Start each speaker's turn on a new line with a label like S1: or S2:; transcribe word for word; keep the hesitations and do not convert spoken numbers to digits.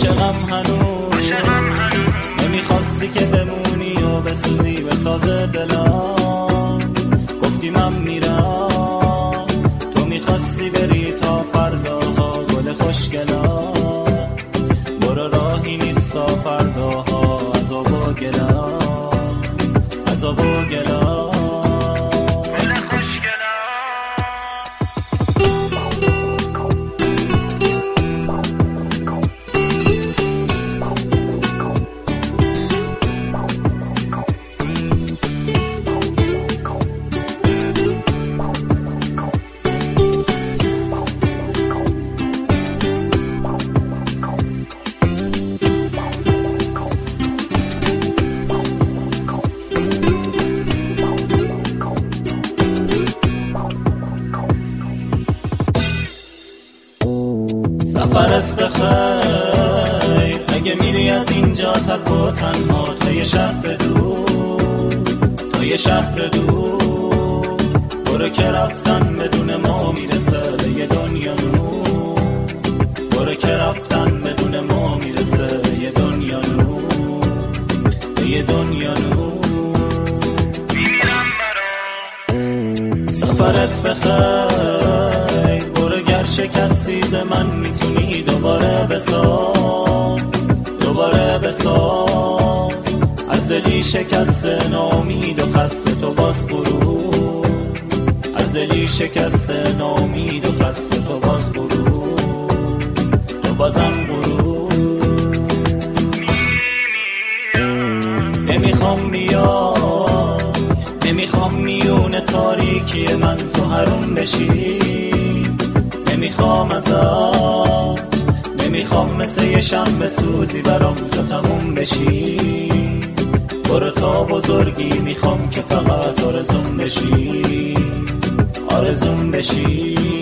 S1: عاشقم هنوز نمیخواستی که بمونی و بسوزی به ساز دلم، گفتی من میرم تو میخواستی بری تا فرداها گل خوشگلم، برو راهی نیستا فرداها عذاب و گلم عذاب و گلم. سفرت بخیر اگه میری از اینجا تک و تنها تا یه شهر دور، تا یه شهر دور، برو که رفتن بدون ما میرسه به یه دنیا نور، برو که رفتن بدون ما میرسه به یه دنیا نور، به یه دنیا نور. میمیرم برات سفرت بخیر، برو گر شکستی ز من میتونی دوباره بساز، دوباره بساز، از دلی شکست ناامید و خسته تو باز برو، از دلی شکست ناامید و خسته تو باز برو، تو بازم برو. نمیخوام بیای، نمیخوام میون تاریکی من تو حروم بشی، نمیخوام ازت، نمیخوام مثل یه شنبه سوزی برام تو تموم بشی، برو تا بزرگی میخوام که فقط آرزوم بشی، آرزوم بشی.